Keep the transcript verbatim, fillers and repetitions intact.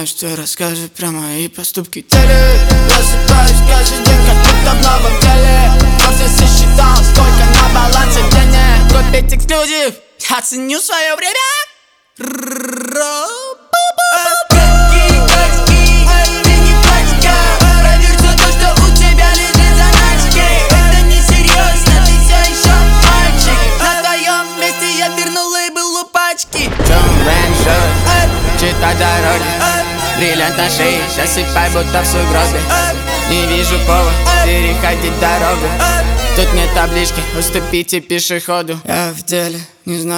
знаю, что расскажет про мои поступки. Теле, просыпаюсь каждый день, как будто в новом теле. Вовсе сосчитал, сколько на балансе денег. Купить эксклюзив, я ценю свое время. Читай дороги, бриллиант на шее, засыпай, будто в сугробе. Не вижу повода переходить дорогу. Тут нет таблички, уступите пешеходу. Я в деле, не знаю.